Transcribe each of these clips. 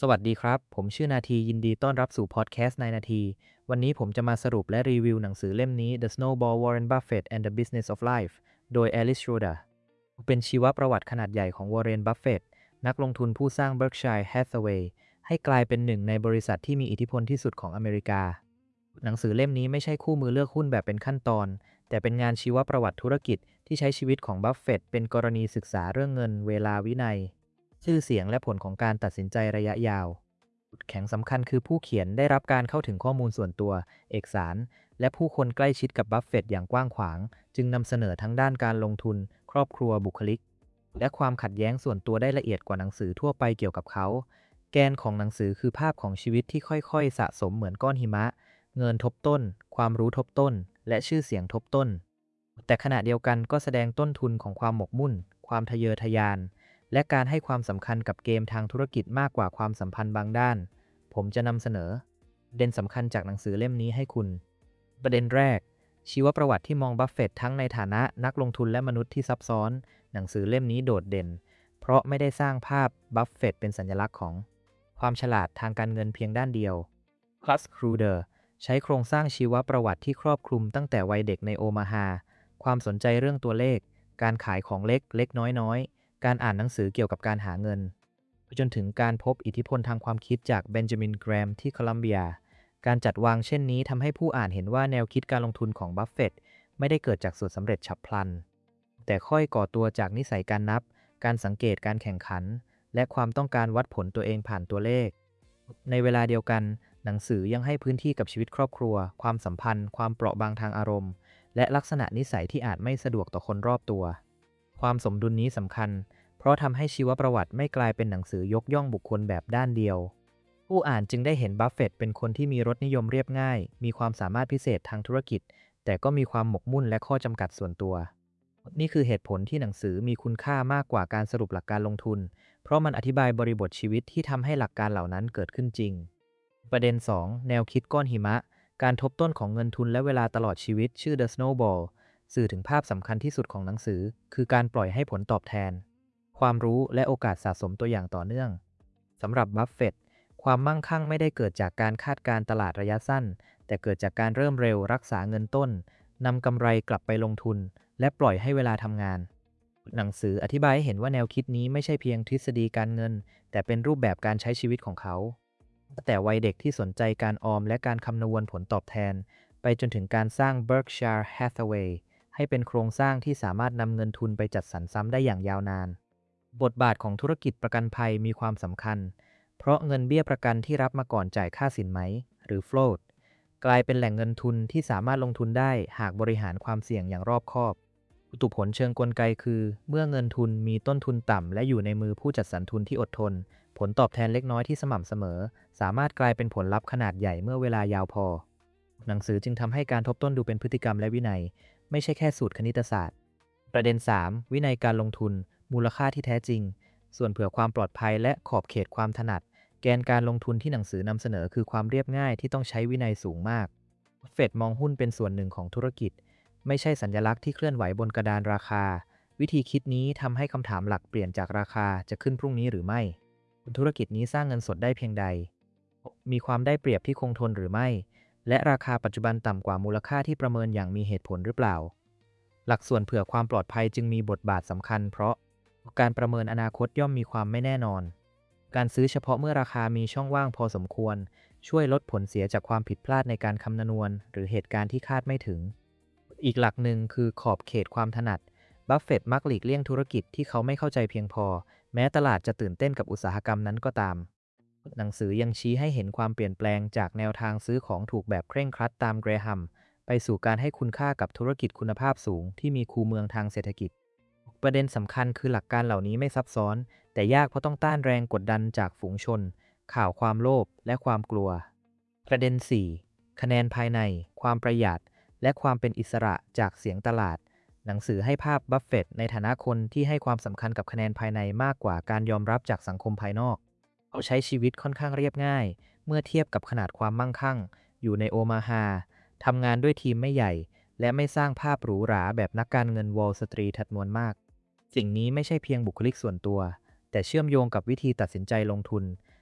สวัสดีครับ ผมชื่อนาทียินดีต้อนรับสู่พอดแคสต์นายนาที วันนี้ผมจะมาสรุปและรีวิวหนังสือเล่มนี้ The Snowball Warren Buffett and the Business of Life โดย Alice Schroeder เป็นชีวประวัติขนาดใหญ่ของ Warren Buffett นักลงทุนผู้สร้าง Berkshire Hathaway ให้กลายเป็นหนึ่งในบริษัทที่มีอิทธิพลที่สุดของอเมริกา หนังสือเล่มนี้ไม่ใช่คู่มือเลือกหุ้นแบบเป็นขั้นตอน แต่เป็นงานชีวประวัติธุรกิจที่ใช้ชีวิตของบัฟเฟตต์เป็นกรณีศึกษาเรื่องเงินเวลาวินัยชื่อเสียงและผลของการตัดสินใจระยะยาว จุดแข็งสำคัญคือผู้เขียนได้รับการเข้าถึงข้อมูลส่วนตัว เอกสาร และผู้คนใกล้ชิดกับบัฟเฟตต์อย่างกว้างขวาง จึงนำเสนอทั้งด้านการลงทุน ครอบครัวบุคลิก และความขัดแย้งส่วนตัวได้ละเอียดกว่าหนังสือทั่วไปเกี่ยวกับเขา แกนของหนังสือคือภาพของชีวิตที่ค่อยๆสะสมเหมือนก้อนหิมะ เงินทบต้น ความรู้ทบต้น และชื่อเสียงทบต้น แต่ขณะเดียวกันก็แสดงต้นทุนของความหมกมุ่น ความทะเยอทะยาน และการให้ความสำคัญกับเกมทางธุรกิจมากกว่าความสัมพันธ์บางด้าน ผมจะนำเสนอประเด็นสำคัญจากหนังสือเล่มนี้ให้คุณ ประเด็นแรก ชีวประวัติที่มองบัฟเฟตต์ทั้งในฐานะนักลงทุนและมนุษย์ที่ซับซ้อน หนังสือเล่มนี้โดดเด่น เพราะไม่ได้สร้างภาพบัฟเฟตต์เป็นสัญลักษณ์ของความฉลาดทางการเงินเพียงด้านเดียวคลัสครูเดอร์ใช้โครงสร้างชีวประวัติที่ครอบคลุมตั้งแต่วัยเด็กในโอมาฮา ความสนใจเรื่องตัวเลข การขายของเล็กเล็กน้อยๆ การอ่านหนังสือเกี่ยวกับการหาเงิน จนถึงการพบอิทธิพลทางความคิดจากเบนจามินแกรมที่โคลัมเบีย การจัดวางเช่นนี้ทำให้ผู้อ่านเห็นว่าแนวคิดการลงทุนของบัฟเฟตต์ไม่ได้เกิดจากสูตรสำเร็จฉับพลัน แต่ค่อยก่อตัวจากนิสัยการนับ การสังเกตการแข่งขัน และความต้องการวัดผลตัวเองผ่านตัวเลข ในเวลาเดียวกัน หนังสือยังให้พื้นที่กับชีวิตครอบครัว ความสัมพันธ์ ความเปราะบางทางอารมณ์ และลักษณะนิสัยที่อาจไม่สะดวกต่อคนรอบตัว ความสมดุลนี้สำคัญ เพราะทำให้ชีวประวัติไม่กลายเป็นหนังสือยกย่องบุคคลแบบด้านเดียว ผู้อ่านจึงได้เห็นบัฟเฟตต์เป็นคนที่มีรสนิยมเรียบง่าย มีความสามารถพิเศษทางธุรกิจ แต่ก็มีความหมกมุ่นและข้อจำกัดส่วนตัว นี่คือเหตุผลที่หนังสือมีคุณค่ามากกว่าการสรุปหลักการลงทุน เพราะมันอธิบายบริบทชีวิตที่ทำให้หลักการเหล่านั้นเกิดขึ้นจริง ประเด็น 2 แนวคิดก้อนหิมะ การทบต้นของเงินทุนและเวลาตลอดชีวิตชื่อ The Snowball สื่อถึงภาพสำคัญที่สุดของหนังสือ คือการปล่อยให้ผลตอบแทน ความรู้และโอกาสสะสมตัวอย่างต่อเนื่อง สำหรับบัฟเฟตต์ความมั่งคั่งไม่ได้เกิดจากการคาดการณ์ตลาดระยะสั้น แต่เกิดจากการเริ่มเร็วรักษาเงินต้น นำกำไรกลับไปลงทุน และปล่อยให้เวลาทำงาน หนังสืออธิบายให้เห็นว่าแนวคิดนี้ไม่ใช่เพียงทฤษฎีการเงิน แต่เป็นรูปแบบการใช้ชีวิตของเขา แต่วัยเด็กที่สนใจการออมและการคำนวณผลตอบแทน ไปจนถึงการสร้าง Berkshire Hathaway ให้เป็นโครงสร้างที่สามารถนำเงินทุนไปจัดสรรซ้ำได้อย่างยาวนาน บทบาทของธุรกิจประกันภัยมีความสำคัญ เพราะเงินเบี้ยประกันที่รับมาก่อนจ่ายค่าสินไหม หรือ float กลายเป็นแหล่งเงินทุนที่สามารถลงทุนได้หากบริหารความเสี่ยงอย่างรอบคอบอุตุผลเชิงกลไกคือ เมื่อเงินทุนมีต้นทุนต่ำและอยู่ในมือผู้จัดสรรทุนที่อดทน ผลตอบแทนเล็กน้อยที่สม่ำเสมอ สามารถกลายเป็นผลลัพธ์ขนาดใหญ่เมื่อเวลายาวพอ หนังสือจึงทำให้การทบต้นดูเป็นพฤติกรรมและวินัย ไม่ใช่แค่สูตรคณิตศาสตร์ ประเด็น 3 วินัยการลงทุน มูลค่าที่แท้จริง ส่วนเผื่อความปลอดภัยและขอบเขตความถนัด แกนการลงทุนที่หนังสือนำเสนอคือความเรียบง่ายที่ต้องใช้วินัยสูงมากเฟดมองหุ้นเป็นส่วนหนึ่งของธุรกิจ ไม่ใช่สัญลักษณ์ที่เคลื่อนไหวบนกระดานราคา วิธีคิดนี้ทำให้คำถามหลักเปลี่ยนจากราคาจะขึ้นพรุ่งนี้หรือไม่ธุรกิจนี้สร้างเงินสดได้เพียงใด มีความได้เปรียบที่คงทนหรือไม่ และราคาปัจจุบันต่ำกว่ามูลค่าที่ประเมินอย่างมีเหตุผลหรือเปล่า หลักส่วนเผื่อความปลอดภัยจึงมีบทบาทสำคัญเพราะการประเมินอนาคตย่อมมีความไม่แน่นอน การซื้อเฉพาะเมื่อราคามีช่องว่างพอสมควร ช่วยลดผลเสียจากความผิดพลาดในการคำนวณหรือเหตุการณ์ที่คาดไม่ถึง อีกหลักหนึ่งคือขอบเขตความถนัด บัฟเฟตต์มักหลีกเลี่ยงธุรกิจที่เขาไม่เข้าใจเพียงพอ แม้ตลาดจะตื่นเต้นกับอุตสาหกรรมนั้นก็ตาม หนังสือยังชี้ให้เห็นความเปลี่ยนแปลงจากแนวทางซื้อของถูกแบบเคร่งครัดตามเกรแฮมไปสู่การให้คุณค่ากับธุรกิจคุณภาพสูงที่มีคูเมืองทางเศรษฐกิจ ประเด็นสำคัญคือหลักการเหล่านี้ไม่ซับซ้อน แต่ยากเพราะต้องต้านแรงกดดันจากฝูงชน ข่าวความโลภและความกลัว ประเด็น 4 คะแนนภายใน ความประหยัด และความเป็นอิสระจากเสียงตลาด หนังสือให้ภาพบัฟเฟตต์ในฐานะคนที่ให้ความสำคัญกับคะแนนภายในมากกว่าการยอมรับจากสังคมภายนอกเขาใช้ชีวิตค่อนข้างเรียบง่าย เมื่อเทียบกับขนาดความมั่งคั่ง อยู่ในโอมาฮาทำงานด้วยทีมไม่ใหญ่ และไม่สร้างภาพหรูหราแบบนักการเงินวอลสตรีทจำนวนมาก สิ่งนี้ไม่ใช่เพียงบุคลิกส่วนตัว แต่เชื่อมโยงกับวิธีตัดสินใจลงทุน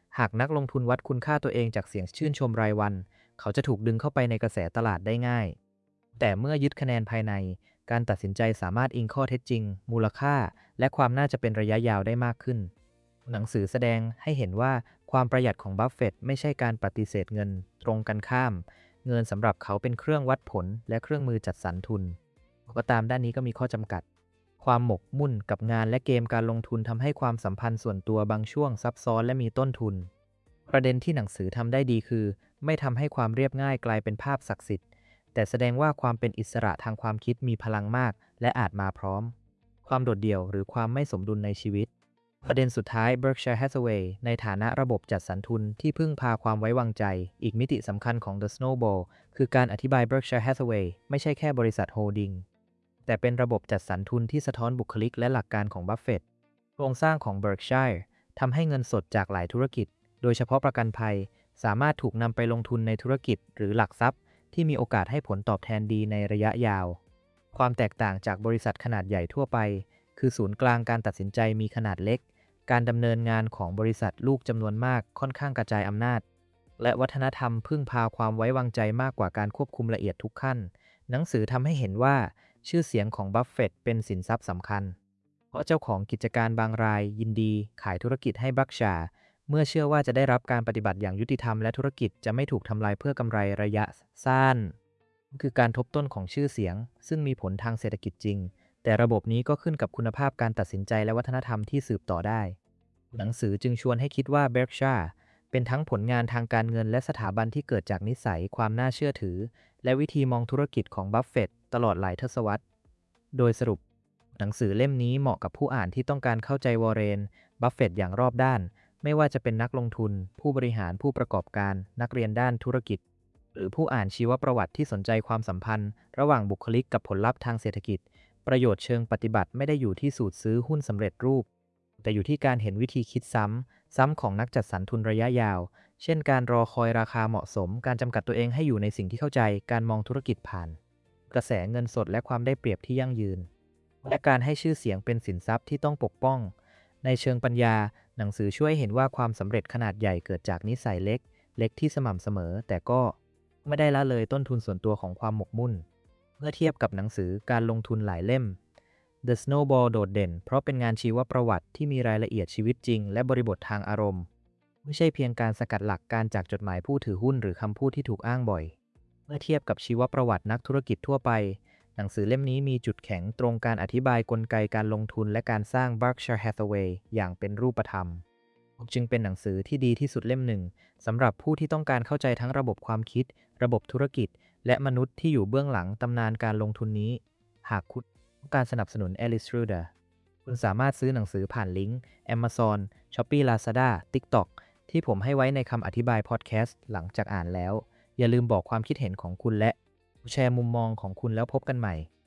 หากนักลงทุนวัดคุณค่าตัวเองจากเสียงชื่นชมรายวันเขาจะถูกดึงเข้าไปในกระแสตลาดได้ง่ายแต่เมื่อยึดคะแนนภายในการตัดสินใจสามารถอิงข้อเท็จจริงมูลค่าและความน่าจะเป็นระยะยาวได้มากขึ้นหนังสือแสดงให้เห็นว่าความประหยัดของบัฟเฟตต์ไม่ใช่การปฏิเสธเงินตรงกันข้ามเงินสำหรับเขาเป็นเครื่องวัดผลและเครื่องมือจัดสรรทุนก็ตามด้านนี้ก็มีข้อจำกัดความหมกมุ่นกับงานและเกมการลงทุนทำให้ความสัมพันธ์ส่วนตัวบางช่วงซับซ้อนและมีต้นทุนประเด็นที่หนังสือทำได้ดีคือไม่ทำให้ความเรียบง่ายกลายเป็นภาพศักดิ์สิทธิ์แต่แสดงว่าความเป็นอิสระทางความคิดมีพลังมากและอาจมาพร้อมความโดดเดี่ยวหรือความไม่สมดุลในชีวิตประเด็นสุดท้าย Berkshire Hathaway ในฐานะระบบจัดสรรทุนที่พึ่งพาความไว้วางใจอีกมิติสำคัญของ The Snowball คือการอธิบาย Berkshire Hathaway ไม่ใช่แค่บริษัทโฮลดิ้งแต่เป็นระบบจัดสรรทุนที่สะท้อนบุคลิกและหลักการของบัฟเฟตต์โครงสร้างของ Berkshire ทำให้เงินสดจากหลายธุรกิจโดยเฉพาะประกันภัยสามารถถูกนำไปลงทุนในธุรกิจหรือหลักทรัพย์ที่มีโอกาสให้ผลตอบแทนดีในระยะยาวความแตกต่างจากบริษัทขนาดใหญ่ทั่วไปคือศูนย์กลางการตัดสินใจมีขนาดเล็กการดำเนินงานของบริษัทลูกจำนวนมากค่อนข้างกระจายอำนาจและวัฒนธรรมพึ่งพาความไว้วางใจมากกว่าการควบคุมละเอียดทุกขั้นหนังสือทำให้เห็นว่าชื่อเสียงของบัฟเฟตต์เป็นสินทรัพย์สำคัญเพราะเจ้าของกิจการบางรายยินดีขายธุรกิจให้บัคชาเมื่อเชื่อว่าจะได้รับการปฏิบัติอย่างยุติธรรมและธุรกิจจะไม่ถูกทำลายเพื่อกำไรระยะสั้นคือการทบต้นของชื่อเสียงซึ่งมีผลทางเศรษฐกิจจริงแต่ระบบนี้ก็ขึ้นกับคุณภาพการตัดสินใจและวัฒนธรรมที่สืบต่อได้หนังสือจึงชวนให้คิดว่า Berkshire เป็นทั้งผลงานทางการเงินและสถาบันที่เกิดจากนิสัยความน่าเชื่อถือและวิธีมองธุรกิจของบัฟเฟตต์ตลอดหลายทศวรรษโดยสรุปหนังสือเล่มนี้เหมาะกับผู้อ่านที่ต้องการเข้าใจวอร์เรนบัฟเฟตต์อย่างรอบด้านไม่ว่าจะเป็นนักลงทุนผู้บริหารผู้ประกอบการนักเรียนด้านธุรกิจหรือผู้อ่านชีวประวัติที่สนใจความสัมพันธ์ระหว่างบุคลิกกับผลลัพธ์ทางเศรษฐกิจประโยชน์เชิงปฏิบัติไม่ได้อยู่ที่สูตรซื้อหุ้นสำเร็จรูปแต่อยู่ที่การเห็นวิธีคิดซ้ำของนักจัดสรรทุนระยะยาวเช่นการรอคอยราคาเหมาะสมการจำกัดตัวเองให้อยู่ในสิ่งที่เข้าใจการมองธุรกิจผ่านกระแสเงินสดและความได้เปรียบที่ยั่งยืนและการให้ชื่อเสียงเป็นสินทรัพย์ที่ต้องปกป้องในเชิงปัญญาหนังสือช่วยเห็นว่าความสำเร็จขนาดใหญ่เกิดจากนิสัยเล็กที่สม่ำเสมอแต่ก็ไม่ได้ละเลยต้นทุนส่วนตัวของความหมกมุ่นเมื่อเทียบกับหนังสือการลงทุนหลายเล่ม The Snowball โดดเด่นเพราะเป็นงานชีวประวัติที่มีรายละเอียดชีวิตจริงและบริบททางอารมณ์ไม่ใช่เพียงการสกัดหลักการจากจดหมายผู้ถือหุ้นหรือคำพูดที่ถูกอ้างบ่อยเมื่อเทียบกับชีวประวัตินักธุรกิจทั่วไปหนังสือเล่มนี้มีจุดแข็งตรงการอธิบายกลไกการลงทุนและการสร้าง Berkshire Hathaway อย่างเป็นรูปธรรมจึงเป็นหนังสือที่ดีที่สุดเล่มหนึ่งสำหรับผู้ที่ต้องการเข้าใจทั้งระบบความคิดระบบธุรกิจและมนุษย์ที่อยู่เบื้องหลังตำนานการลงทุนนี้หากคุณต้องการสนับสนุน Alice Schroeder คุณสามารถซื้อหนังสือผ่านลิงก์ Amazon Shopee Lazada TikTok ที่ผมให้ไว้ในคำอธิบายพอดแคสต์หลังจากอ่านแล้วอย่าลืมบอกความคิดเห็นของคุณและแชร์มุมมองของคุณแล้วพบกันใหม่